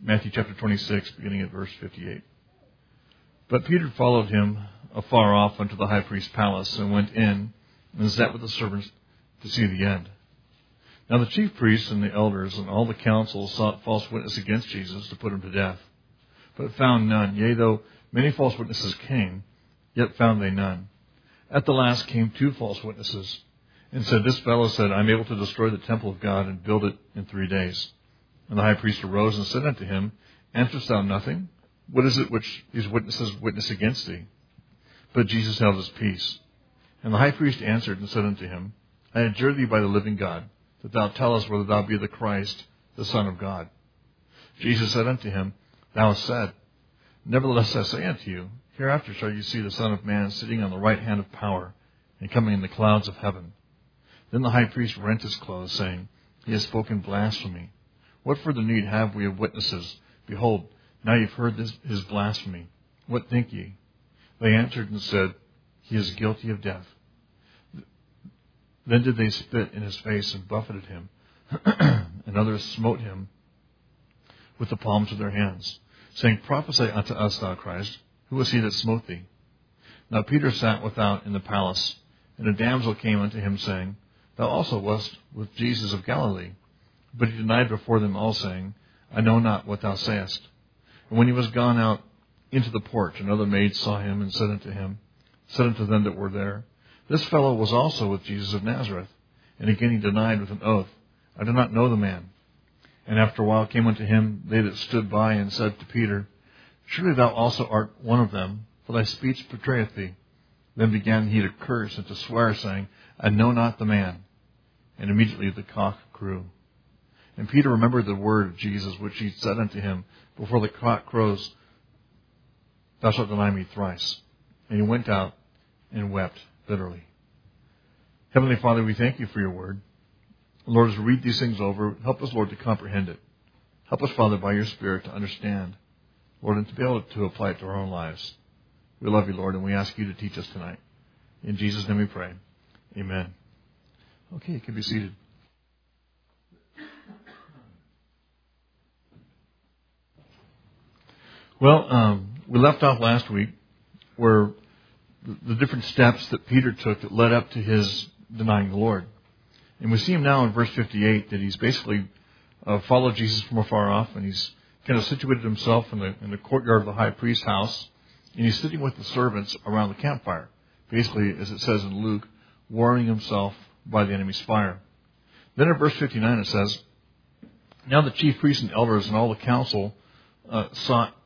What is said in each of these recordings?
Matthew chapter 26, beginning at verse 58. But Peter followed him afar off unto the high priest's palace, and went in and sat with the servants to see the end. Now the chief priests and the elders and all the council sought false witness against Jesus to put him to death, but found none. Yea, though many false witnesses came, yet found they none. At the last came 2 false witnesses, and said, This fellow said, I am able to destroy the temple of God and build it in 3 days. And the high priest arose and said unto him, Answerest thou nothing? What is it which these witnesses witness against thee? But Jesus held his peace. And the high priest answered and said unto him, I adjure thee by the living God, that thou tell us whether thou be the Christ, the Son of God. Jesus said unto him, Thou hast said. Nevertheless I say unto you, hereafter shall you see the Son of Man sitting on the right hand of power, and coming in the clouds of heaven. Then the high priest rent his clothes, saying, He has spoken blasphemy. What further need have we of witnesses? Behold, now you've heard his blasphemy. What think ye? They answered and said, He is guilty of death. Then did they spit in his face and buffeted him, and others smote him with the palms of their hands, saying, Prophesy unto us, thou Christ, who was he that smote thee? Now Peter sat without in the palace, and a damsel came unto him, saying, Thou also wast with Jesus of Galilee. But he denied before them all, saying, I know not what thou sayest. And when he was gone out into the porch, another maid saw him, and said unto them that were there, This fellow was also with Jesus of Nazareth. And again he denied with an oath, I do not know the man. And after a while came unto him they that stood by, and said to Peter, Surely thou also art one of them, for thy speech betrayeth thee. Then began he to curse and to swear, saying, I know not the man. And immediately the cock crew. And Peter remembered the word of Jesus, which he said unto him, Before the cock crows, thou shalt deny me thrice. And he went out and wept bitterly. Heavenly Father, we thank you for your word. Lord, as we read these things over, help us, Lord, to comprehend it. Help us, Father, by your Spirit to understand, Lord, and to be able to apply it to our own lives. We love you, Lord, and we ask you to teach us tonight. In Jesus' name we pray. Amen. Okay, you can be seated. Well, we left off last week where the different steps that Peter took that led up to his denying the Lord. And we see him now in verse 58 that he's basically followed Jesus from afar off, and he's kind of situated himself in the courtyard of the high priest's house, and he's sitting with the servants around the campfire, basically, as it says in Luke, warming himself by the enemy's fire. Then in verse 59 it says, Now the chief priests and elders and all the council sought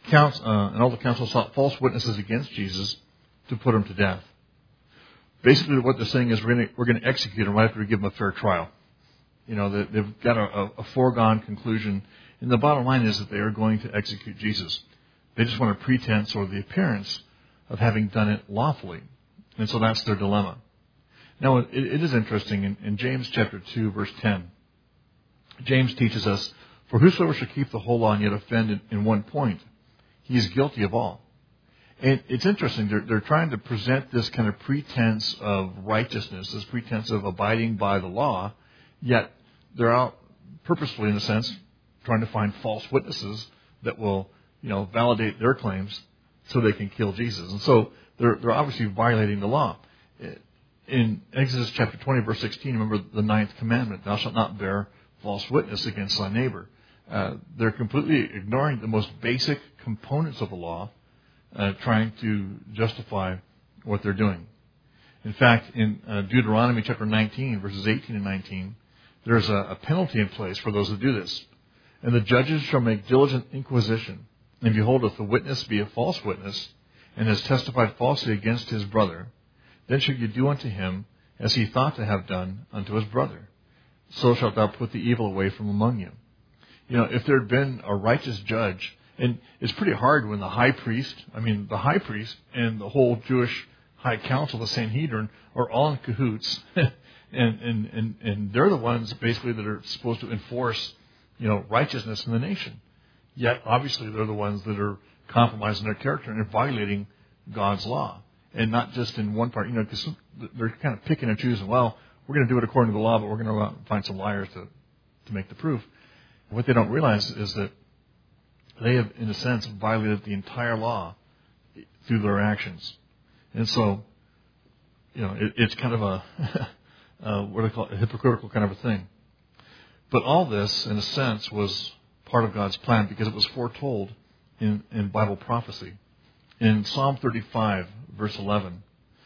false witnesses against Jesus to put him to death. Basically, what they're saying is we're going to execute him right after we give him a fair trial. You know, they've got a foregone conclusion, and the bottom line is that they are going to execute Jesus. They just want a pretense or the appearance of having done it lawfully, and so that's their dilemma. Now, it is interesting in James chapter 2, verse 10. James teaches us, For whosoever shall keep the whole law and yet offend in one point, he is guilty of all. And it's interesting, they're trying to present this kind of pretense of righteousness, this pretense of abiding by the law, yet they're out purposefully, in a sense, trying to find false witnesses that will, validate their claims so they can kill Jesus. And so they're obviously violating the law. In Exodus chapter 20, verse 16, remember the 9th commandment, thou shalt not bear false witness against thy neighbor. They're completely ignoring the most basic components of the law, trying to justify what they're doing. In fact, in Deuteronomy chapter 19, verses 18 and 19, there's a penalty in place for those who do this. And the judges shall make diligent inquisition. And behold, if the witness be a false witness, and has testified falsely against his brother, then shall you do unto him as he thought to have done unto his brother. So shalt thou put the evil away from among you. If there had been a righteous judge, and it's pretty hard when the high priest and the whole Jewish high council, the Sanhedrin, are all in cahoots, and they're the ones basically that are supposed to enforce, righteousness in the nation. Yet, obviously, they're the ones that are compromising their character and violating God's law. And not just in one part, because they're kind of picking and choosing, well, we're going to do it according to the law, but we're going to go out and find some liars to make the proof. What they don't realize is that they have, in a sense, violated the entire law through their actions. And so, it's kind of what do they call it, a hypocritical kind of a thing. But all this, in a sense, was part of God's plan because it was foretold in Bible prophecy. In Psalm 35, verse 11,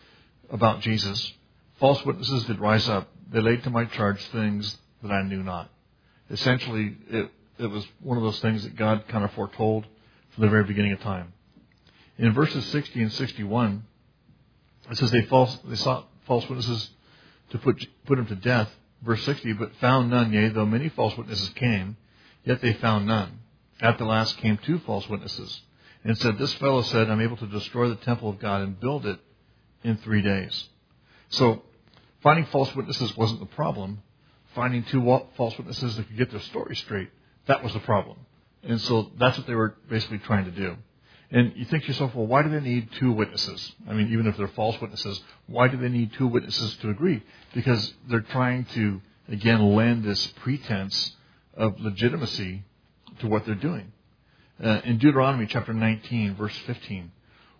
about Jesus, false witnesses did rise up. They laid to my charge things that I knew not. Essentially, it was one of those things that God kind of foretold from the very beginning of time. In verses 60 and 61, it says they sought false witnesses to put him to death. Verse 60, but found none, yea, though many false witnesses came, yet they found none. At the last came 2 false witnesses, and said, this fellow said, I'm able to destroy the temple of God and build it in 3 days. So, finding false witnesses wasn't the problem. Finding 2 false witnesses that could get their story straight, that was the problem. And so that's what they were basically trying to do. And you think to yourself, well, why do they need 2 witnesses? I mean, even if they're false witnesses, why do they need 2 witnesses to agree? Because they're trying to, again, lend this pretense of legitimacy to what they're doing. In Deuteronomy chapter 19, verse 15,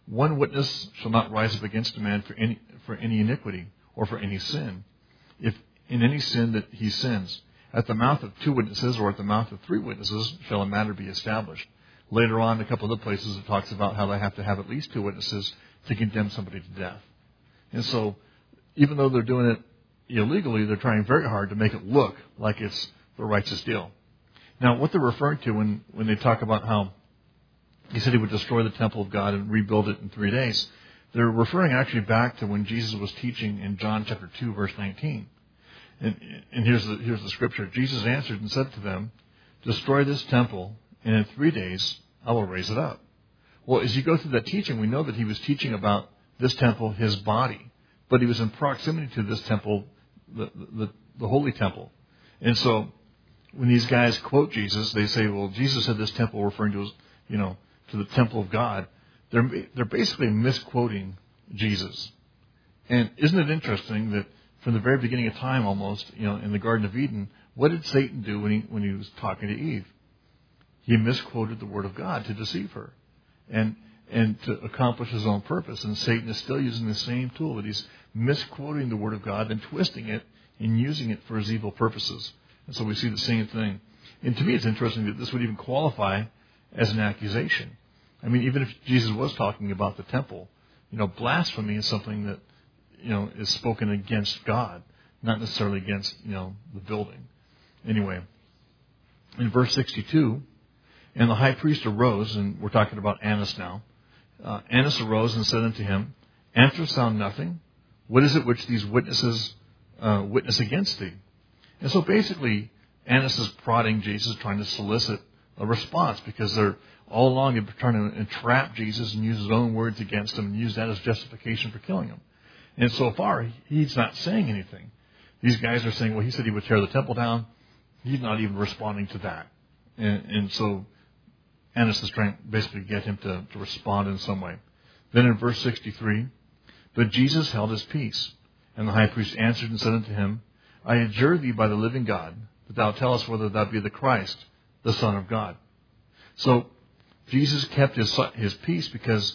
1 witness shall not rise up against a man for any iniquity or for any sin, if in any sin that he sins. At the mouth of 2 witnesses or at the mouth of 3 witnesses shall a matter be established. Later on, a couple of other places, it talks about how they have to have at least 2 witnesses to condemn somebody to death. And so, even though they're doing it illegally, they're trying very hard to make it look like it's the righteous deal. Now, what they're referring to when they talk about how he said he would destroy the temple of God and rebuild it in 3 days, they're referring actually back to when Jesus was teaching in John chapter 2, verse 19. And here's the scripture. Jesus answered and said to them, destroy this temple, and in 3 days I will raise it up. Well, as you go through that teaching, we know that he was teaching about this temple, his body. But he was in proximity to this temple, the holy temple. And so when these guys quote Jesus, they say, well, Jesus said this temple, referring to, to the temple of God. They're basically misquoting Jesus. And isn't it interesting that from the very beginning of time almost, in the Garden of Eden, what did Satan do when he was talking to Eve? He misquoted the Word of God to deceive her and to accomplish his own purpose. And Satan is still using the same tool, that he's misquoting the Word of God and twisting it and using it for his evil purposes. And so we see the same thing. And to me, it's interesting that this would even qualify as an accusation. I mean, even if Jesus was talking about the temple, blasphemy is something that, is spoken against God, not necessarily against, the building. Anyway, in verse 62, and the high priest arose, and we're talking about Annas now. Annas arose and said unto him, answerest thou nothing? What is it which these witnesses witness against thee? And so basically, Annas is prodding Jesus, trying to solicit a response, because they're all along they're trying to entrap Jesus and use his own words against him and use that as justification for killing him. And so far, he's not saying anything. These guys are saying, well, he said he would tear the temple down. He's not even responding to that. And so Annas is trying to basically get him to respond in some way. Then in verse 63, but Jesus held his peace. And the high priest answered and said unto him, I adjure thee by the living God, that thou tell us whether thou be the Christ, the Son of God. So Jesus kept his peace because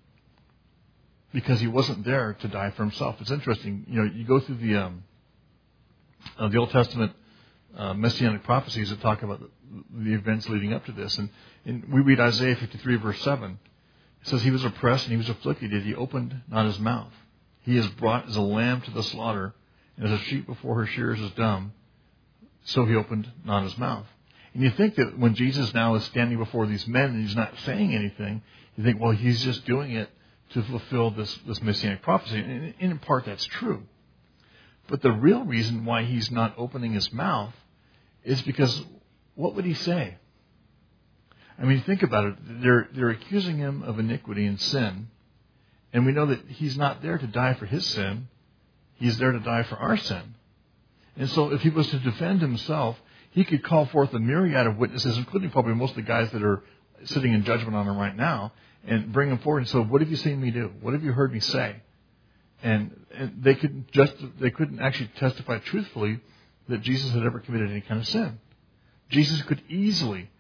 he wasn't there to die for himself. It's interesting. You go through the Old Testament messianic prophecies that talk about the events leading up to this. And we read Isaiah 53, verse 7. It says, he was oppressed and he was afflicted, yet he opened not his mouth. He is brought as a lamb to the slaughter, and as a sheep before her shearers is dumb, so he opened not his mouth. And you think that when Jesus now is standing before these men and he's not saying anything, you think, well, he's just doing it to fulfill this messianic prophecy. And in part, that's true. But the real reason why he's not opening his mouth is because what would he say? I mean, think about it. They're accusing him of iniquity and sin. And we know that he's not there to die for his sin. He's there to die for our sin. And so if he was to defend himself, he could call forth a myriad of witnesses, including probably most of the guys that are sitting in judgment on him right now, and bring them forward and say, what have you seen me do? What have you heard me say? And they couldn't actually testify truthfully that Jesus had ever committed any kind of sin. Jesus could easily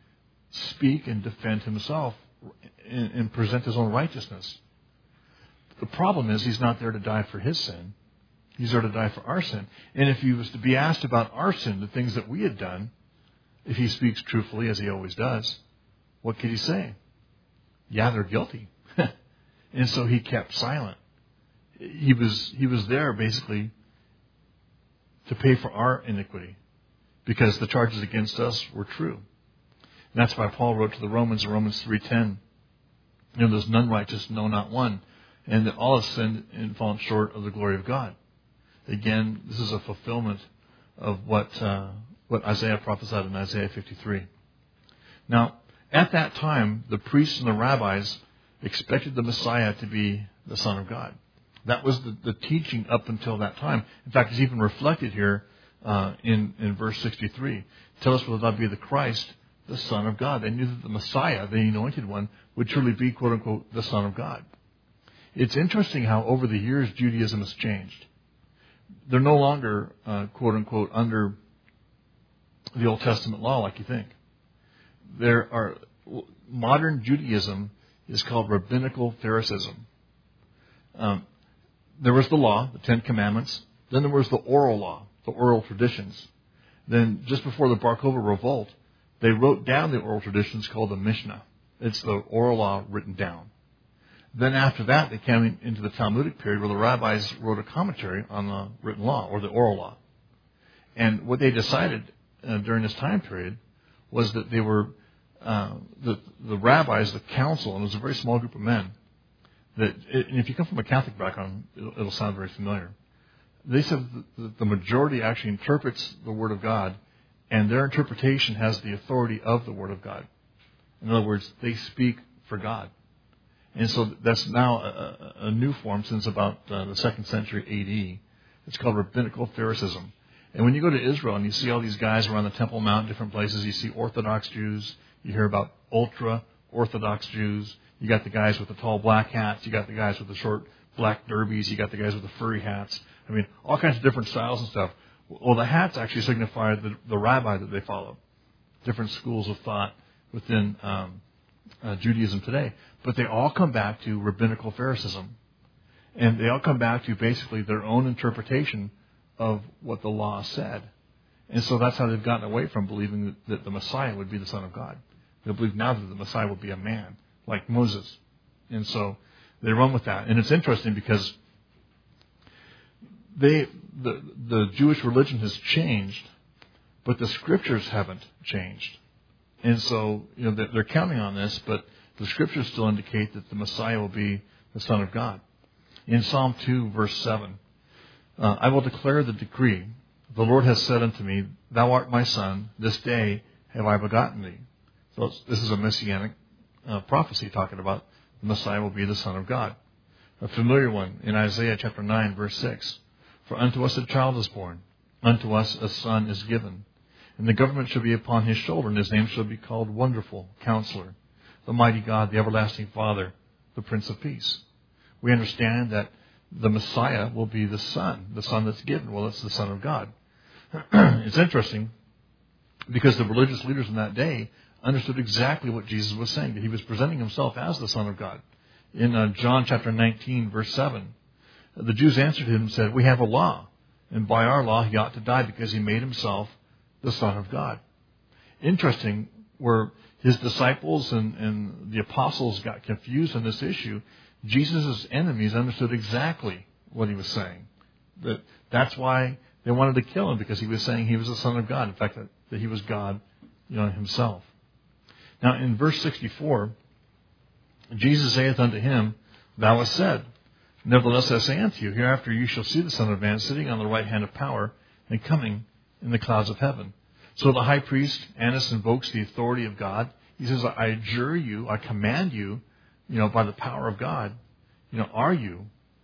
speak and defend himself and present his own righteousness. The problem is he's not there to die for his sin. He's there to die for our sin. And if he was to be asked about our sin, the things that we had done, if he speaks truthfully, as he always does, what could he say? Yeah, they're guilty. And so he kept silent. He was there basically to pay for our iniquity because the charges against us were true. And that's why Paul wrote to the Romans in Romans 3:10, there's none righteous, no, not one, and that all have sinned and fallen short of the glory of God. Again, this is a fulfillment of what Isaiah prophesied in Isaiah 53. Now, at that time, the priests and the rabbis expected the Messiah to be the Son of God. That was the teaching up until that time. In fact, it's even reflected here in verse 63. Tell us whether that be the Christ, the Son of God. They knew that the Messiah, the anointed one, would truly be, quote unquote, the Son of God. It's interesting how over the years Judaism has changed. They're no longer, quote unquote, under the Old Testament law like you think. Modern Judaism is called rabbinical Pharisaism. There was the law, the Ten Commandments. Then there was the oral law, the oral traditions. Then just before the Bar Kokhba revolt, they wrote down the oral traditions called the Mishnah. It's the oral law written down. Then after that, they came into the Talmudic period where the rabbis wrote a commentary on the written law or the oral law. And what they decided during this time period was that they were the rabbis, the council, and it was a very small group of men. And if you come from a Catholic background, it'll sound very familiar. They said that the majority actually interprets the Word of God, and their interpretation has the authority of the Word of God. In other words, they speak for God. And so that's now a new form since about the 2nd century A.D. It's called rabbinical Pharisaism. And when you go to Israel and you see all these guys around the Temple Mount, different places, you see Orthodox Jews, you hear about ultra-Orthodox Jews, you got the guys with the tall black hats, you got the guys with the short black derbies, you got the guys with the furry hats. I mean, all kinds of different styles and stuff. Well, the hats actually signify the rabbi that they follow. Different schools of thought within Judaism today. But they all come back to rabbinical Pharisaism. And they all come back to basically their own interpretation of what the law said. And so that's how they've gotten away from believing that the Messiah would be the Son of God. They believe now that the Messiah would be a man, like Moses. And so they run with that. And it's interesting because the Jewish religion has changed, but the scriptures haven't changed. And so, they're counting on this, but the scriptures still indicate that the Messiah will be the Son of God. In Psalm 2, verse 7, I will declare the decree. The Lord has said unto me, Thou art my son, this day have I begotten thee. So this is a messianic prophecy talking about the Messiah will be the Son of God. A familiar one in Isaiah chapter 9, verse 6. For unto us a child is born, unto us a son is given. And the government shall be upon his shoulder, and his name shall be called Wonderful, Counselor, the Mighty God, the Everlasting Father, the Prince of Peace. We understand that the Messiah will be the Son that's given. Well, it's the Son of God. It's interesting because the religious leaders in that day understood exactly what Jesus was saying, that he was presenting himself as the Son of God. In John chapter 19, verse 7, the Jews answered him and said, We have a law, and by our law he ought to die because he made himself the Son of God. Interesting, where his disciples and the apostles got confused on this issue, Jesus' enemies understood exactly what he was saying. That's why they wanted to kill him, because he was saying he was the Son of God. In fact, that he was God, himself. Now, in verse 64, Jesus saith unto him, Thou hast said, Nevertheless I say unto you, hereafter you shall see the Son of Man sitting on the right hand of power and coming in the clouds of heaven. So the high priest, Annas, invokes the authority of God. He says, I adjure you, I command you, by the power of God, are you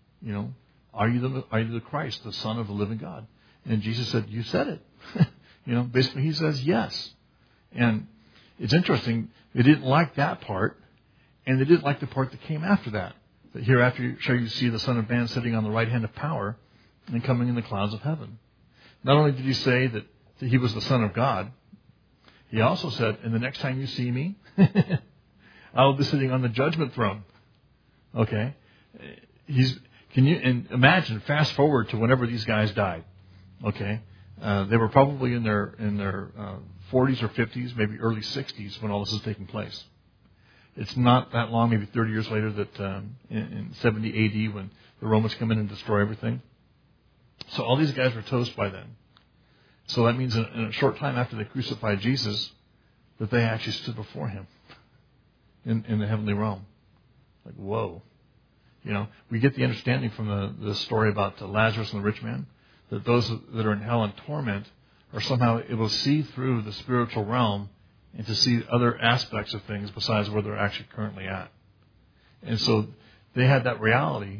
the Christ, the Son of the living God? And Jesus said, You said it. Basically he says yes. And it's interesting, they didn't like that part, and they didn't like the part that came after that. That hereafter shall you see the Son of Man sitting on the right hand of power and coming in the clouds of heaven. Not only did he say that he was the Son of God, He also said, and the next time you see me, I will be sitting on the judgment throne. Okay? And imagine, fast forward to whenever these guys died. Okay? They were probably in their 40s or 50s, maybe early 60s when all this is taking place. It's not that long, maybe 30 years later, that in 70 AD when the Romans come in and destroy everything. So all these guys were toast by then. So that means in a short time after they crucified Jesus, that they actually stood before him in the heavenly realm. Like, whoa. We get the understanding from the story about Lazarus and the rich man, that those that are in hell and torment are somehow able to see through the spiritual realm and to see other aspects of things besides where they're actually currently at. And so they have that reality,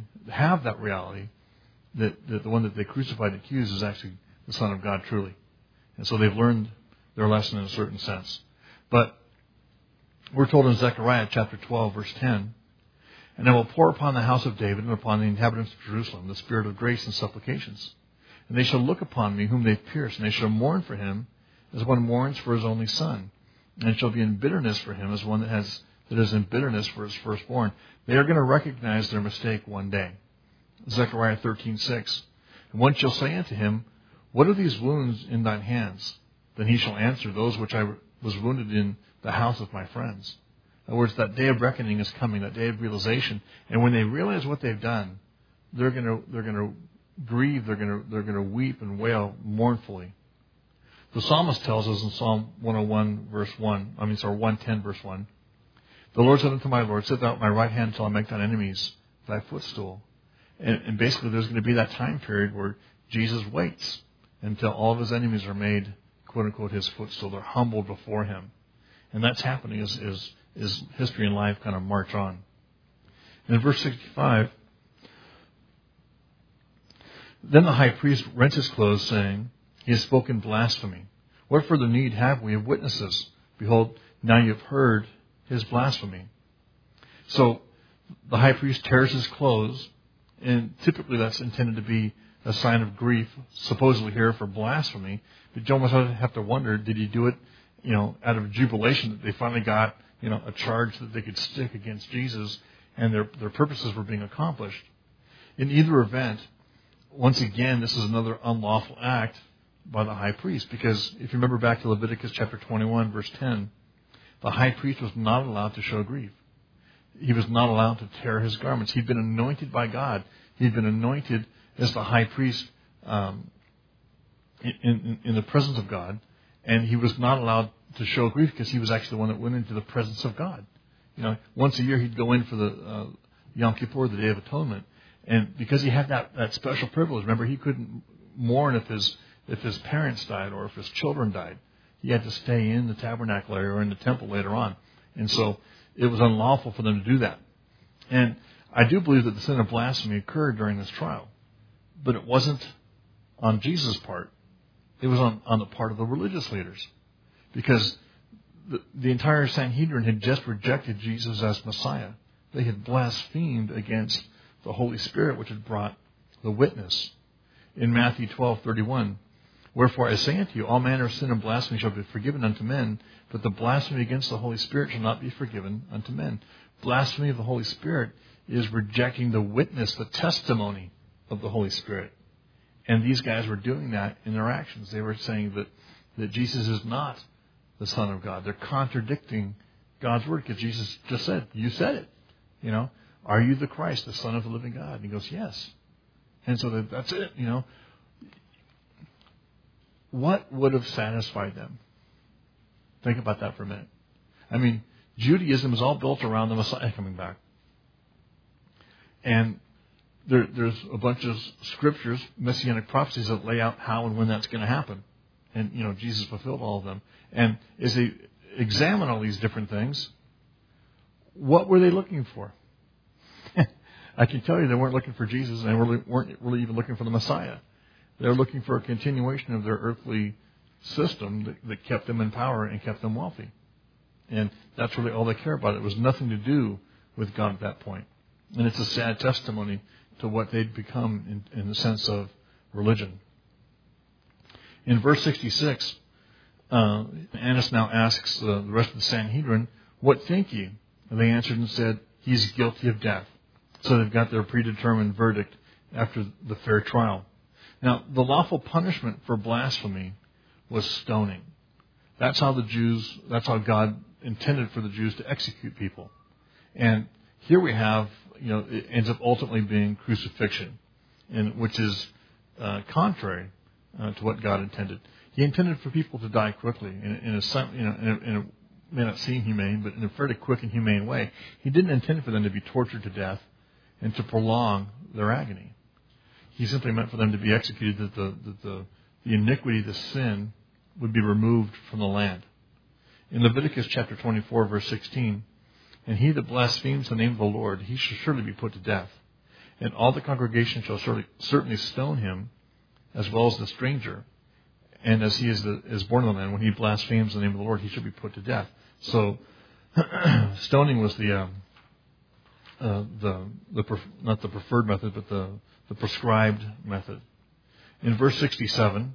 that the one that they crucified and accused is actually the Son of God truly. And so they've learned their lesson in a certain sense. But we're told in Zechariah chapter 12, verse 10, and I will pour upon the house of David and upon the inhabitants of Jerusalem the spirit of grace and supplications. And they shall look upon me whom they pierced, and they shall mourn for him as one mourns for his only son. And it shall be in bitterness for him as one that is in bitterness for his firstborn. They are going to recognize their mistake one day. Zechariah 13:6. And one shall say unto him, what are these wounds in thine hands? Then he shall answer, those which I was wounded in the house of my friends. In other words, that day of reckoning is coming, that day of realization. And when they realize what they've done, they're going to grieve, they're going to weep and wail mournfully. The psalmist tells us in Psalm 110 verse 1, the Lord said unto my Lord, sit thou at my right hand until I make thine enemies thy footstool. And basically there's going to be that time period where Jesus waits until all of his enemies are made, quote unquote, his footstool. They're humbled before him. And that's happening as history and life kind of march on. And in verse 65, then the high priest rent his clothes, saying, he has spoken blasphemy. What further need have we of witnesses? Behold, now you have heard his blasphemy. So the high priest tears his clothes, and typically that's intended to be a sign of grief, supposedly here for blasphemy. But you almost have to wonder, did he do it, out of jubilation that they finally got, a charge that they could stick against Jesus, and their purposes were being accomplished. In either event, once again, this is another unlawful act by the high priest, because if you remember back to Leviticus chapter 21, verse 10, the high priest was not allowed to show grief. He was not allowed to tear his garments. He'd been anointed by God. He'd been anointed as the high priest in the presence of God, and he was not allowed to show grief because he was actually the one that went into the presence of God. Once a year he'd go in for the Yom Kippur, the Day of Atonement, and because he had that special privilege, remember, he couldn't mourn if his parents died or if his children died. He had to stay in the tabernacle area or in the temple later on. And so it was unlawful for them to do that. And I do believe that the sin of blasphemy occurred during this trial. But it wasn't on Jesus' part. It was on the part of the religious leaders. Because the entire Sanhedrin had just rejected Jesus as Messiah. They had blasphemed against the Holy Spirit, which had brought the witness. In Matthew 12:31, wherefore I say unto you, all manner of sin and blasphemy shall be forgiven unto men, but the blasphemy against the Holy Spirit shall not be forgiven unto men. Blasphemy of the Holy Spirit is rejecting the witness, the testimony of the Holy Spirit. And these guys were doing that in their actions. They were saying that Jesus is not the Son of God. They're contradicting God's word because Jesus just said, you said it. Are you the Christ, the Son of the living God? And he goes, yes. And so that's it, What would have satisfied them? Think about that for a minute. I mean, Judaism is all built around the Messiah coming back. And there's a bunch of scriptures, messianic prophecies that lay out how and when that's going to happen. And, Jesus fulfilled all of them. And as they examine all these different things, what were they looking for? I can tell you they weren't looking for Jesus, and they weren't really even looking for the Messiah. They were looking for a continuation of their earthly system that kept them in power and kept them wealthy. And that's really all they care about. It was nothing to do with God at that point. And it's a sad testimony to what they'd become in the sense of religion. In verse 66, Annas now asks the rest of the Sanhedrin, "What think ye?" And they answered and said, "He's guilty of death." So they've got their predetermined verdict after the fair trial. Now, the lawful punishment for blasphemy was stoning. That's how God intended for the Jews to execute people. And here we have, it ends up ultimately being crucifixion, which is contrary to what God intended. He intended for people to die quickly it may not seem humane, but in a fairly quick and humane way. He didn't intend for them to be tortured to death and to prolong their agony. He simply meant for them to be executed, that the iniquity, the sin, would be removed from the land. In Leviticus chapter 24, verse 16, "And he that blasphemes the name of the Lord, he shall surely be put to death. And all the congregation shall certainly stone him, as well as the stranger. And as he is born of the land, when he blasphemes the name of the Lord, he shall be put to death." So, stoning was not the preferred method, but the prescribed method. In verse 67,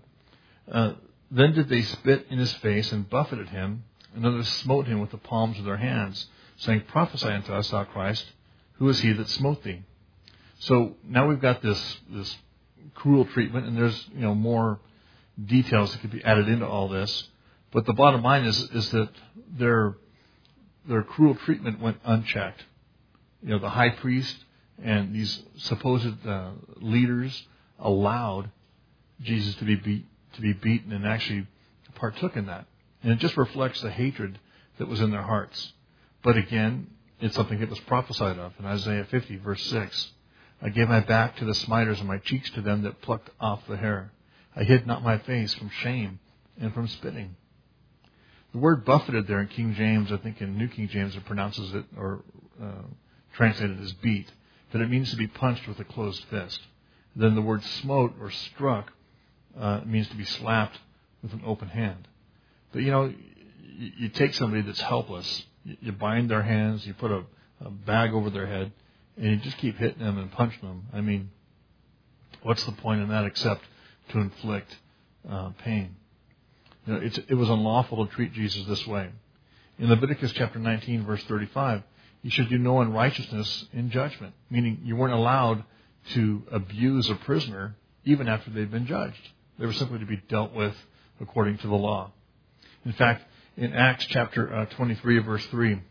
"Then did they spit in his face and buffeted him, and others smote him with the palms of their hands, saying, Prophesy unto us, thou Christ, who is he that smote thee?" So now we've got this cruel treatment, and there's more details that could be added into all this. But the bottom line is that their cruel treatment went unchecked. The high priest and these supposed leaders allowed Jesus to be beaten, and actually partook in that. And it just reflects the hatred that was in their hearts. But again, it's something that was prophesied of in Isaiah 50, verse 6. "I gave my back to the smiters and my cheeks to them that plucked off the hair. I hid not my face from shame and from spitting." The word buffeted there in King James, I think in New King James it pronounces it, or translated as beat, but it means to be punched with a closed fist. Then the word smote or struck means to be slapped with an open hand. But you take somebody that's helpless, you bind their hands, you put a bag over their head, and you just keep hitting them and punching them. I mean, what's the point in that except to inflict pain? It was unlawful to treat Jesus this way. In Leviticus chapter 19, verse 35, "You should do no unrighteousness in judgment," meaning you weren't allowed to abuse a prisoner even after they'd been judged. They were simply to be dealt with according to the law. In fact, in Acts chapter 23, verse 3,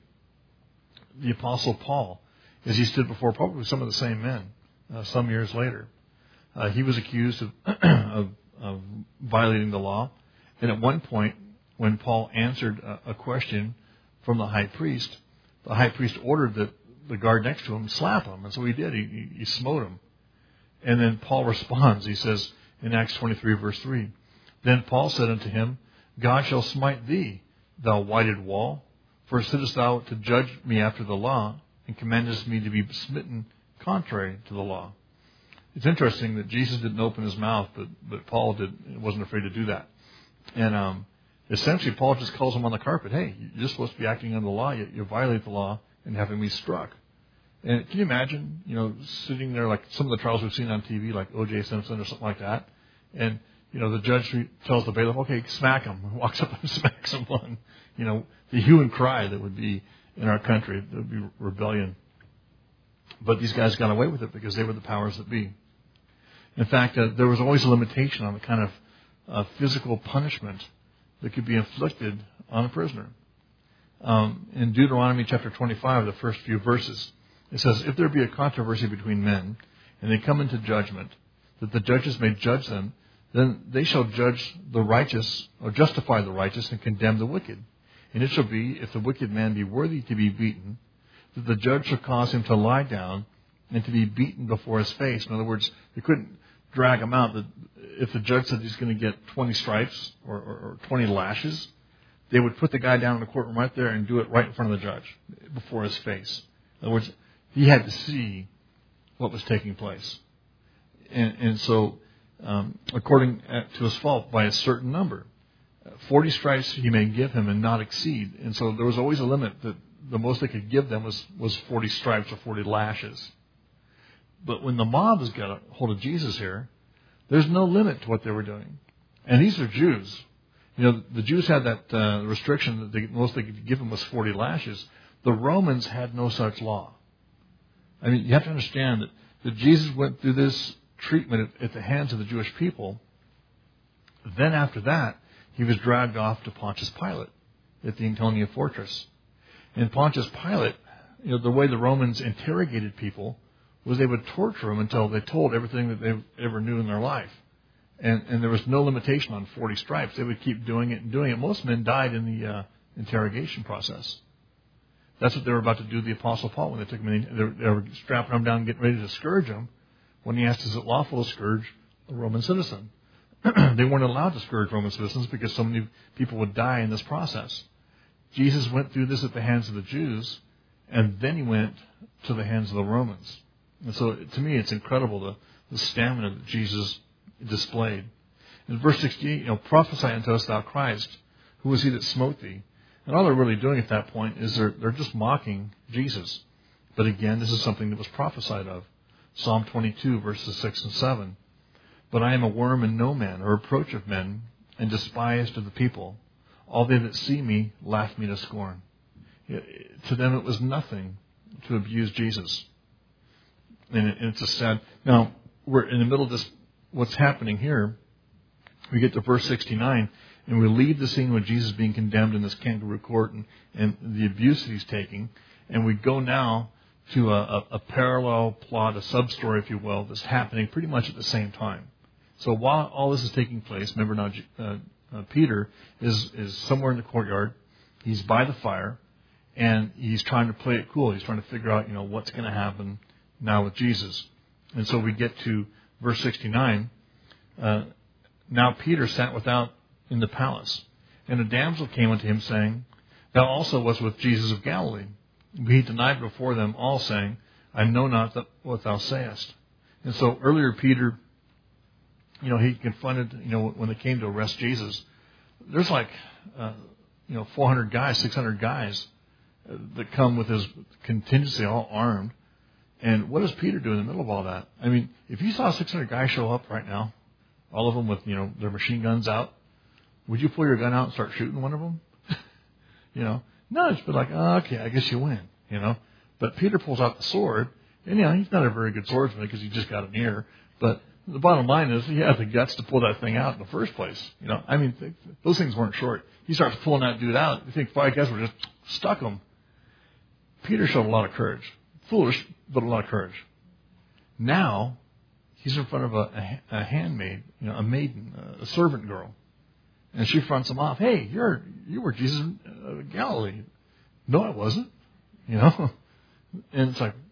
the Apostle Paul, as he stood before probably some of the same men some years later, he was accused of violating the law. And at one point, when Paul answered a question from the high priest ordered that the guard next to him slap him. And so he did. He smote him. And then Paul responds. He says in Acts 23, verse 3, "Then Paul said unto him, God shall smite thee, thou whited wall. For sittest thou to judge me after the law, and commandest me to be smitten contrary to the law?" It's interesting that Jesus didn't open his mouth, but Paul wasn't afraid to do that. And essentially, Paul just calls him on the carpet. "Hey, you're supposed to be acting under the law. You violate the law and having me struck." And can you imagine, sitting there like some of the trials we've seen on TV, like O.J. Simpson or something like that, and the judge tells the bailiff, "Okay, smack him," and walks up and smacks him on. The hue and cry that would be in our country. There would be rebellion. But these guys got away with it because they were the powers that be. In fact, there was always a limitation on the kind of physical punishment that could be inflicted on a prisoner. In Deuteronomy chapter 25, the first few verses, it says, "If there be a controversy between men, and they come into judgment, that the judges may judge them, then they shall judge the righteous, or justify the righteous, and condemn the wicked. And it shall be, if the wicked man be worthy to be beaten, that the judge shall cause him to lie down, and to be beaten before his face." In other words, they couldn't drag him out. If the judge said he's going to get 20 stripes or 20 lashes, they would put the guy down in the courtroom right there and do it right in front of the judge, before his face. In other words, he had to see what was taking place. And so, according to his fault, by a certain number, 40 stripes he may give him and not exceed. And so there was always a limit that the most they could give them was 40 stripes or 40 lashes. But when the mob has got a hold of Jesus here, there's no limit to what they were doing. And these are Jews. The Jews had that restriction that the most they could give them was 40 lashes. The Romans had no such law. I mean, you have to understand that Jesus went through this treatment at the hands of the Jewish people. Then after that, he was dragged off to Pontius Pilate at the Antonia fortress. And Pontius Pilate, the way the Romans interrogated people was they would torture them until they told everything that they ever knew in their life. And there was no limitation on 40 stripes. They would keep doing it and doing it. Most men died in the interrogation process. That's what they were about to do to the Apostle Paul when they took him in. They were strapping him down and getting ready to scourge him when he asked, is it lawful to scourge a Roman citizen? They weren't allowed to scourge Roman citizens because so many people would die in this process. Jesus went through this at the hands of the Jews, and then he went to the hands of the Romans. And so, to me, it's incredible the stamina that Jesus displayed. In verse 68, prophesy unto us, thou Christ, who was he that smote thee? And all they're really doing at that point is they're just mocking Jesus. But again, this is something that was prophesied of. Psalm 22, verses 6 and 7. But I am a worm and no man, a reproach of men, and despised of the people. All they that see me laugh me to scorn. To them it was nothing to abuse Jesus. And it's a sad... Now, we're in the middle of this, what's happening here. We get to verse 69, and we leave the scene with Jesus being condemned in this kangaroo court and the abuse that he's taking. And we go now to a parallel plot, a sub-story, if you will, that's happening pretty much at the same time. So while all this is taking place, remember now Peter is somewhere in the courtyard. He's by the fire, and he's trying to play it cool. He's trying to figure out, what's going to happen now with Jesus. And so we get to verse 69. Now Peter sat without in the palace, and a damsel came unto him, saying, Thou also wast with Jesus of Galilee. But he denied before them all, saying, I know not what thou sayest. And so earlier Peter, he confronted, when they came to arrest Jesus, there's 400 guys, 600 guys that come with his contingency all armed. And what does Peter do in the middle of all that? I mean, if you saw 600 guys show up right now, all of them with, their machine guns out, would you pull your gun out and start shooting one of them? No, it's been like, oh, okay, I guess you win, But Peter pulls out the sword, and, he's not a very good swordsman because he just got an ear. But the bottom line is he had the guts to pull that thing out in the first place. Those things weren't short. He starts pulling that dude out. You think 5 guys would just stuck him. Peter showed a lot of courage. Foolish, but a lot of courage. Now, he's in front of a handmaid, a maiden, a servant girl. And she fronts him off. Hey, you were Jesus of Galilee. No, I wasn't. And it's like,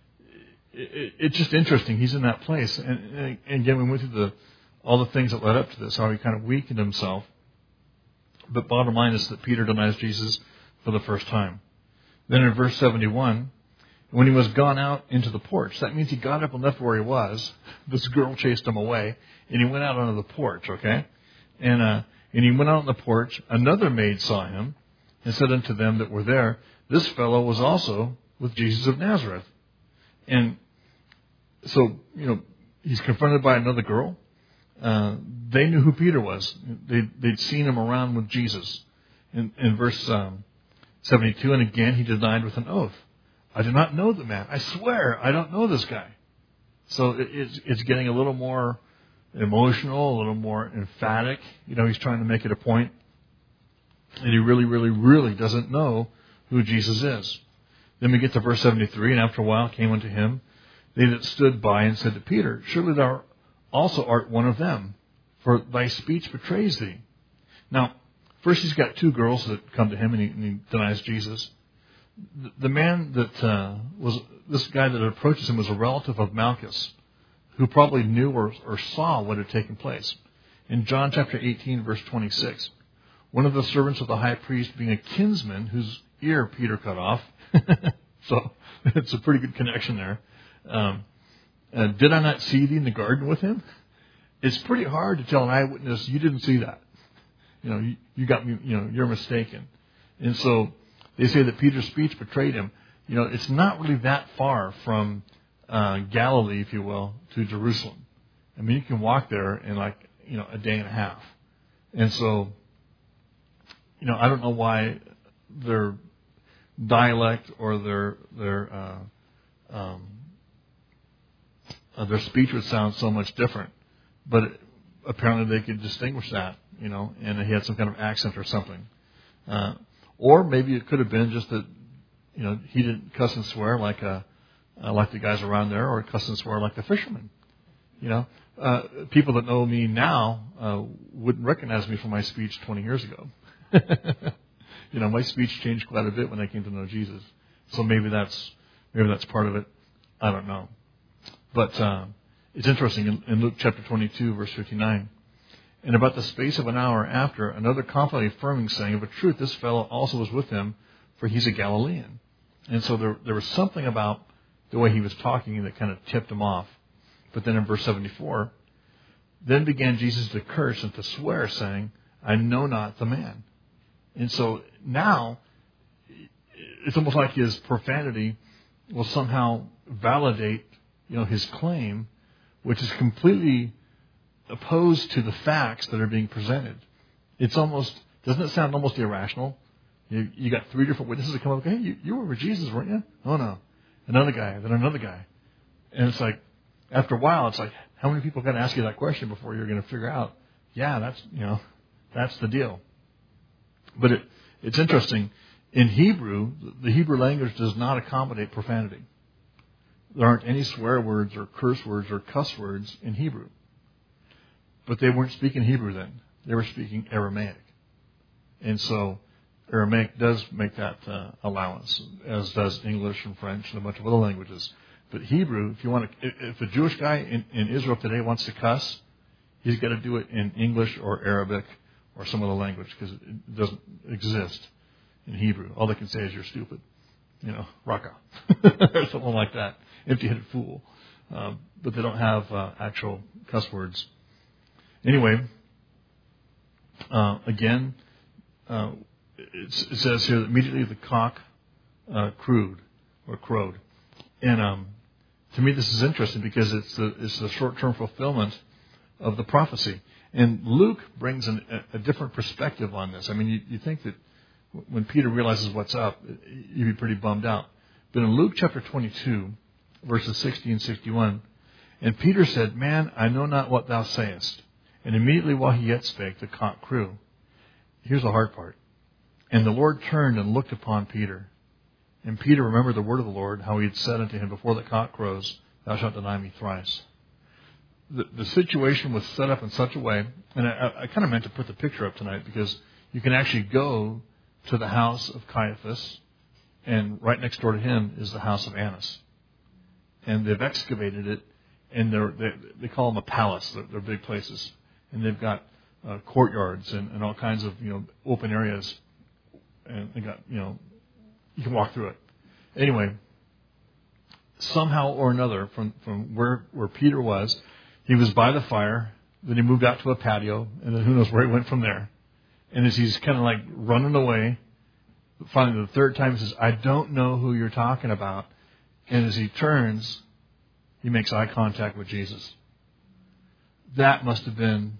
it's just interesting. He's in that place. And again, we went through all the things that led up to this, how he kind of weakened himself. But bottom line is that Peter denies Jesus for the first time. Then in verse 71, when he was gone out into the porch, that means he got up and left where he was. This girl chased him away, and he went out onto the porch, okay? And he went out on the porch. Another maid saw him and said unto them that were there, This fellow was also with Jesus of Nazareth. And so, he's confronted by another girl. They knew who Peter was. They'd seen him around with Jesus. In verse 72, and again he denied with an oath, I do not know the man. I swear I don't know this guy. So it's getting a little more emotional, a little more emphatic. He's trying to make it a point that he really, really, really doesn't know who Jesus is. Then we get to verse 73, and after a while came unto him they that stood by and said to Peter, Surely thou also art one of them, for thy speech betrays thee. Now, first he's got 2 girls that come to him, and he denies Jesus. The man that this guy that approaches him was a relative of Malchus, who probably knew or saw what had taken place. In John chapter 18, verse 26, one of the servants of the high priest, being a kinsman whose ear Peter cut off, so it's a pretty good connection there. Did I not see thee in the garden with him? It's pretty hard to tell an eyewitness, you didn't see that. You got me, you're mistaken. And so they say that Peter's speech betrayed him. It's not really that far from Galilee, if you will, to Jerusalem. I mean, you can walk there in a day and a half. And so I don't know why their dialect or their speech would sound so much different, but apparently they could distinguish that, and he had some kind of accent or something. Or maybe it could have been just that, he didn't cuss and swear like the guys around there, or cuss and swear like the fishermen. People that know me now wouldn't recognize me from my speech 20 years ago. My speech changed quite a bit when I came to know Jesus. So maybe that's part of it. I don't know. But it's interesting in Luke chapter 22, verse 59. And about the space of an hour after, another confidently affirming, saying, of a truth, this fellow also was with him, for he's a Galilean. And so there was something about the way he was talking that kind of tipped him off. But then in verse 74, then began Jesus to curse and to swear, saying, I know not the man. And so now, it's almost like his profanity will somehow validate, his claim, which is completely opposed to the facts that are being presented. Doesn't it sound almost irrational? You got three different witnesses that come up, hey, you were with Jesus, weren't you? Oh, no. Another guy, then another guy. And it's like, after a while, it's like, how many people got to ask you that question before you're going to figure out, yeah, that's the deal. But it's interesting. In Hebrew, the Hebrew language does not accommodate profanity. There aren't any swear words or curse words or cuss words in Hebrew. But they weren't speaking Hebrew then. They were speaking Aramaic. And so Aramaic does make that allowance, as does English and French and a bunch of other languages. But Hebrew, if a Jewish guy in Israel today wants to cuss, he's got to do it in English or Arabic or some other language, because it doesn't exist in Hebrew. All they can say is, you're stupid. Raka. Or something like that. Empty-headed fool. But they don't have actual cuss words. Anyway, again, it says here that immediately the cock crowed. And to me, this is interesting because it's the short-term fulfillment of the prophecy. And Luke brings a different perspective on this. I mean, you think that when Peter realizes what's up, you'd be pretty bummed out. But in Luke chapter 22, verses 60 and 61, and Peter said, Man, I know not what thou sayest. And immediately while he yet spake, the cock crew. Here's the hard part. And the Lord turned and looked upon Peter. And Peter remembered the word of the Lord, how he had said unto him, Before the cock crows, thou shalt deny me thrice. The situation was set up in such a way, and I kind of meant to put the picture up tonight, because you can actually go to the house of Caiaphas, and right next door to him is the house of Annas. And they've excavated it, and they call them a palace. They're big places. And they've got courtyards and all kinds of open areas, and they got you can walk through it. Anyway, somehow or another, from where Peter was, he was by the fire. Then he moved out to a patio, and then who knows where he went from there. And as he's kind of like running away, finally the third time he says, I don't know who you're talking about. And as he turns, he makes eye contact with Jesus. That must have been,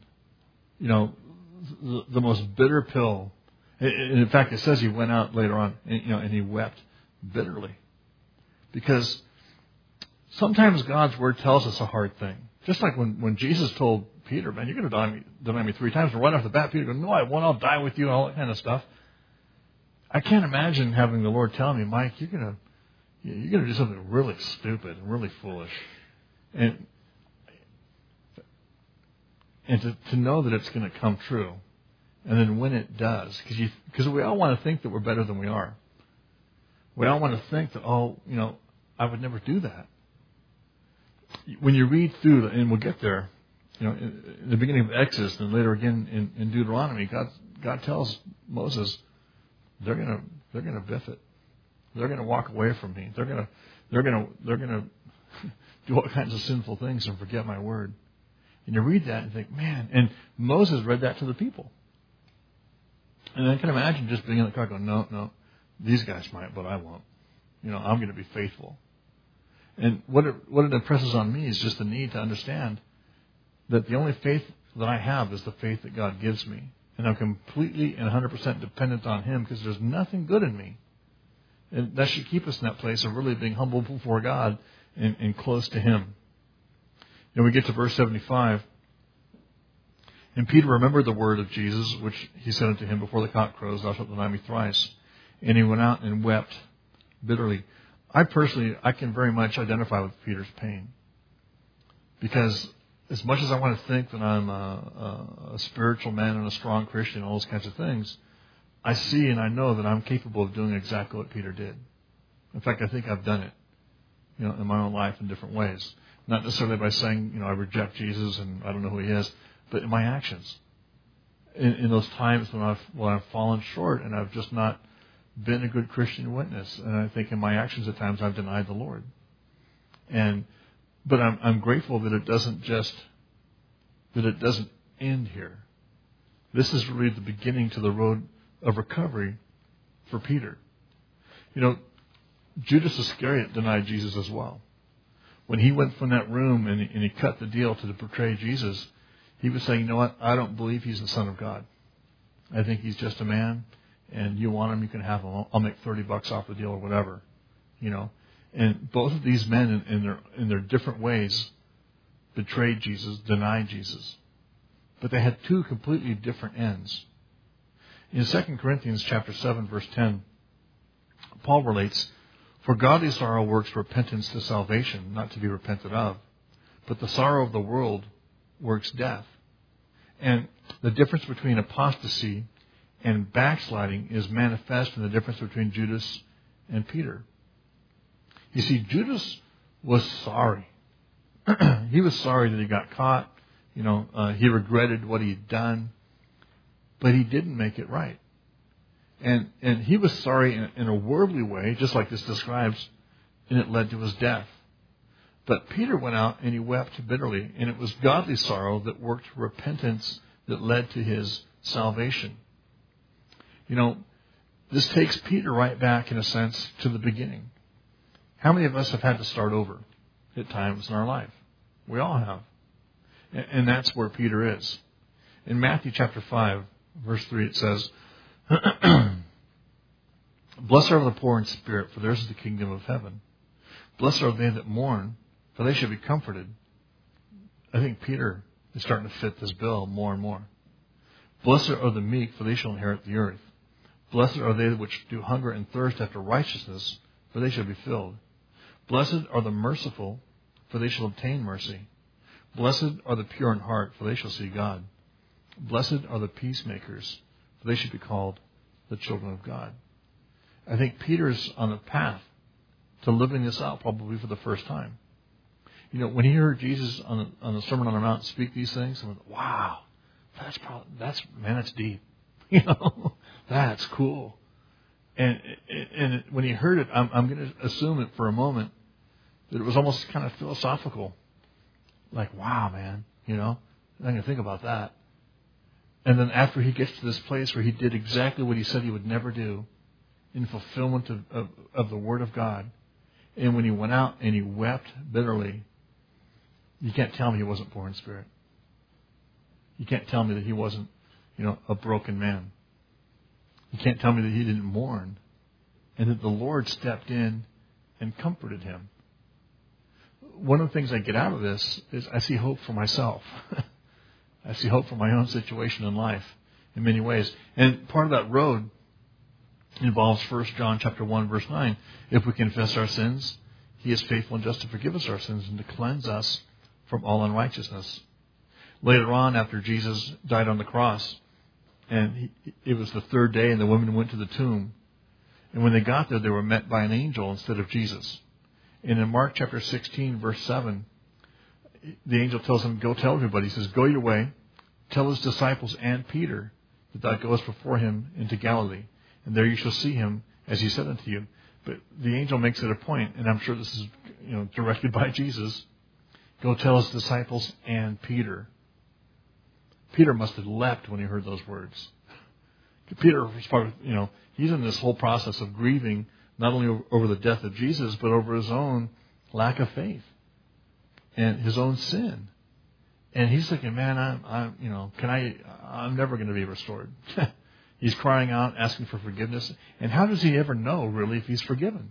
the most bitter pill. And in fact, it says he went out later on, and he wept bitterly. Because sometimes God's word tells us a hard thing. Just like when Jesus told Peter, man, you're going to deny me 3 times. And right off the bat, Peter goes, no, I won't. I'll die with you and all that kind of stuff. I can't imagine having the Lord tell me, Mike, you're going to do something really stupid and really foolish. And to know that it's going to come true. And then when it does, because we all want to think that we're better than we are. We all want to think that, I would never do that. When you read through, and we'll get there, in the beginning of Exodus and later again in Deuteronomy, God tells Moses, they're gonna biff it. They're gonna walk away from me. They're gonna do all kinds of sinful things and forget my word. And you read that and think, man, and Moses read that to the people. And I can imagine just being in the car going, no, these guys might, but I won't. I'm going to be faithful. And what it impresses on me is just the need to understand that the only faith that I have is the faith that God gives me. And I'm completely and 100% dependent on Him because there's nothing good in me. And that should keep us in that place of really being humble before God and close to Him. And we get to verse 75. And Peter remembered the word of Jesus, which he said unto him, before the cock crows, thou shalt deny me thrice. And he went out and wept bitterly. I can very much identify with Peter's pain. Because as much as I want to think that I'm a spiritual man and a strong Christian, all those kinds of things, I see and I know that I'm capable of doing exactly what Peter did. In fact, I think I've done it, in my own life in different ways. Not necessarily by saying, I reject Jesus and I don't know who He is, but in my actions. In those times when I've fallen short and I've just not been a good Christian witness. And I think in my actions at times I've denied the Lord. But I'm grateful that it doesn't end here. This is really the beginning to the road of recovery for Peter. Judas Iscariot denied Jesus as well. When he went from that room and he cut the deal to betray Jesus, he was saying, I don't believe He's the Son of God. I think He's just a man, and you want Him, you can have Him. I'll make $30 off the deal or whatever, And both of these men, in their different ways, betrayed Jesus, denied Jesus. But they had two completely different ends. In 2 Corinthians chapter 7, verse 10, Paul relates, for godly sorrow works repentance to salvation, not to be repented of. But the sorrow of the world works death. And the difference between apostasy and backsliding is manifest in the difference between Judas and Peter. You see, Judas was sorry. He was sorry that he got caught. He regretted what he'd done. But he didn't make it right. And he was sorry in a worldly way, just like this describes, and it led to his death. But Peter went out and he wept bitterly, and it was godly sorrow that worked repentance that led to his salvation. This takes Peter right back, in a sense, to the beginning. How many of us have had to start over at times in our life? We all have. And that's where Peter is. In Matthew chapter 5, verse 3, it says, blessed are the poor in spirit, for theirs is the kingdom of heaven. Blessed are they that mourn, for they shall be comforted. I think Peter is starting to fit this bill more and more. Blessed are the meek, for they shall inherit the earth. Blessed are they which do hunger and thirst after righteousness, for they shall be filled. Blessed are the merciful, for they shall obtain mercy. Blessed are the pure in heart, for they shall see God. Blessed are the peacemakers, for they should be called the children of God. I think Peter's on the path to living this out probably for the first time. When he heard Jesus on the Sermon on the Mount speak these things, he went, wow, that's deep. That's cool. And when he heard it, I'm going to assume it for a moment that it was almost kind of philosophical. Like, wow, man, I'm going to think about that. And then after he gets to this place where he did exactly what he said he would never do in fulfillment of the Word of God, and when he went out and he wept bitterly, you can't tell me he wasn't poor in spirit. You can't tell me that he wasn't, a broken man. You can't tell me that he didn't mourn and that the Lord stepped in and comforted him. One of the things I get out of this is I see hope for myself. I see hope for my own situation in life in many ways. And part of that road involves 1 John chapter 1, verse 9. If we confess our sins, He is faithful and just to forgive us our sins and to cleanse us from all unrighteousness. Later on, after Jesus died on the cross, and it was the third day, and the women went to the tomb. And when they got there, they were met by an angel instead of Jesus. And in Mark chapter 16, verse 7, the angel tells them, go tell everybody. He says, go your way, tell His disciples and Peter that thou goest before Him into Galilee. And there you shall see Him, as He said unto you. But the angel makes it a point, and I'm sure this is directed by Jesus. Go tell His disciples and Peter. Peter must have leapt when he heard those words. Peter was probably, he's in this whole process of grieving, not only over the death of Jesus, but over his own lack of faith and his own sin. And he's thinking, man, I'm never going to be restored. He's crying out, asking for forgiveness. And how does he ever know, really, if he's forgiven?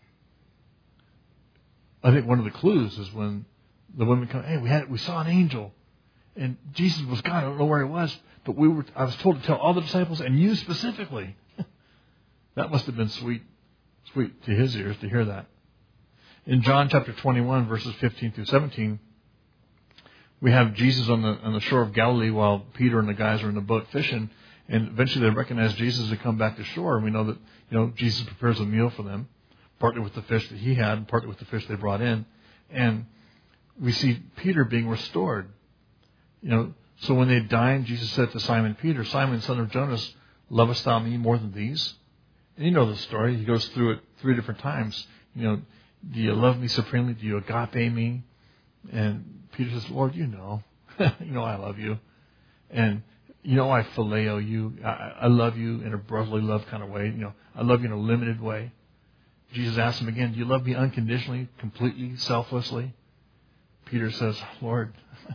I think one of the clues is when the women come, hey, we saw an angel. And Jesus was gone. I don't know where he was. But I was told to tell all the disciples and you specifically. That must have been sweet to his ears to hear that. In John chapter 21, verses 15 through 17, we have Jesus on the shore of Galilee while Peter and the guys are in the boat fishing. And eventually they recognize Jesus to come back to shore. And we know that, Jesus prepares a meal for them, partly with the fish that he had, partly with the fish they brought in. And we see Peter being restored. So when they dined, Jesus said to Simon Peter, Simon, son of Jonas, lovest thou me more than these? And you know the story. He goes through it 3 different times. Do you love me supremely? Do you agape me? And Peter says, Lord, you know I love you. And I phileo you. I love you in a brotherly love kind of way. I love you in a limited way. Jesus asks him again, do you love me unconditionally, completely, selflessly? Peter says, Lord,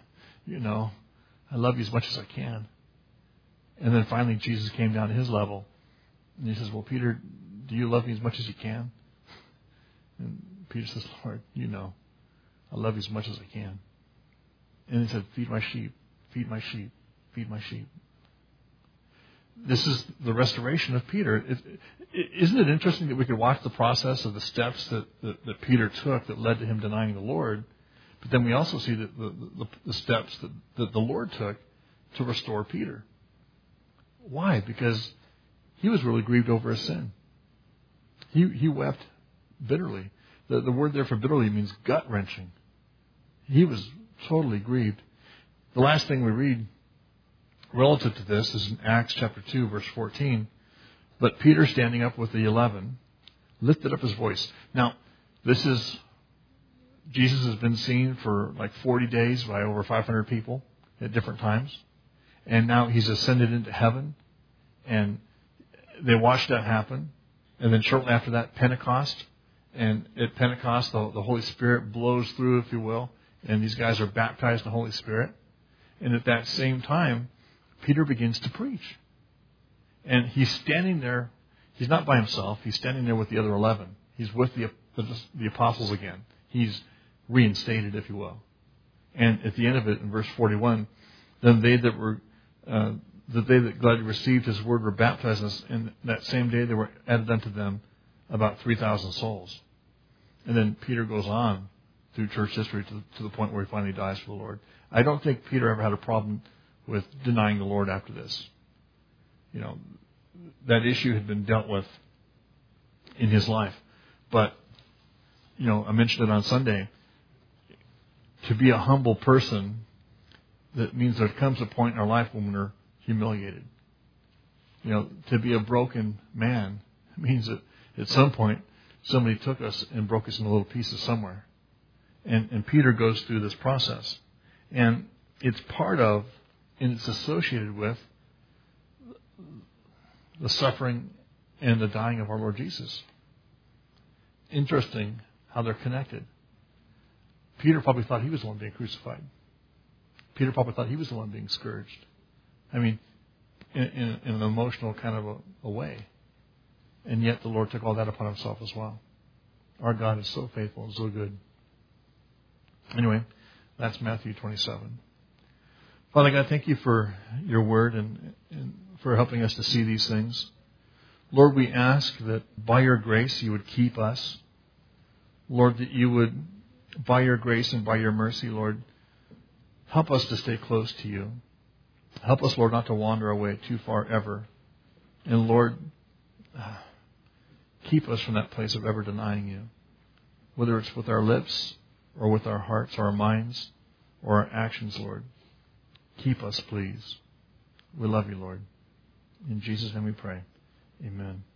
I love you as much as I can. And then finally Jesus came down to his level. And he says, well, Peter, do you love me as much as you can? And Peter says, Lord, I love you as much as I can. And he said, feed my sheep, feed my sheep, feed my sheep. This is the restoration of Peter. Isn't it interesting that we could watch the process of the steps that Peter took that led to him denying the Lord, but then we also see that the steps that the Lord took to restore Peter. Why? Because he was really grieved over his sin. He wept bitterly. The word there for bitterly means gut-wrenching. He was totally grieved. The last thing we read relative to this is in Acts chapter 2, verse 14. But Peter, standing up with the 11, lifted up his voice. Now, Jesus has been seen for like 40 days by over 500 people at different times. And now he's ascended into heaven. And they watched that happen. And then shortly after that, Pentecost. And at Pentecost, the Holy Spirit blows through, if you will. And these guys are baptized in the Holy Spirit. And at that same time, Peter begins to preach. And he's standing there. He's not by himself. He's standing there with the other 11. He's with the apostles again. He's reinstated, if you will. And at the end of it, in verse 41, then they that gladly received his word were baptized, and that same day there were added unto them about 3,000 souls. And then Peter goes on through church history to the point where he finally dies for the Lord. I don't think Peter ever had a problem with denying the Lord after this. That issue had been dealt with in his life. But, I mentioned it on Sunday. To be a humble person, that means there comes a point in our life when we're humiliated. To be a broken man means that at some point somebody took us and broke us into little pieces somewhere. And Peter goes through this process. And it's part of, and it's associated with, the suffering and the dying of our Lord Jesus. Interesting how they're connected. Peter probably thought he was the one being crucified. Peter probably thought he was the one being scourged. I mean, in an emotional kind of a way. And yet the Lord took all that upon himself as well. Our God is so faithful and so good. Anyway, that's Matthew 27. Father God, thank you for your word and for helping us to see these things. Lord, we ask that by your grace you would keep us. Lord, that you would, by your grace and by your mercy, Lord, help us to stay close to you. Help us, Lord, not to wander away too far ever. And Lord, keep us from that place of ever denying you. Whether it's with our lips or with our hearts or our minds or our actions, Lord. Keep us, please. We love you, Lord. In Jesus' name we pray. Amen.